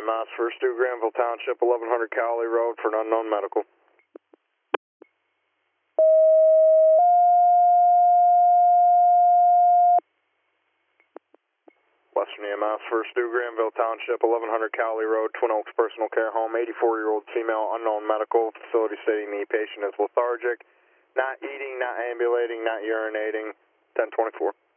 EMS, First Due Granville Township, 1100 Cowley Road for an unknown medical. Western EMS, First Due Granville Township, 1100 Cowley Road, Twin Oaks Personal Care Home, 84-year-old female, unknown medical, facility stating the patient is lethargic, not eating, not ambulating, not urinating, 1024.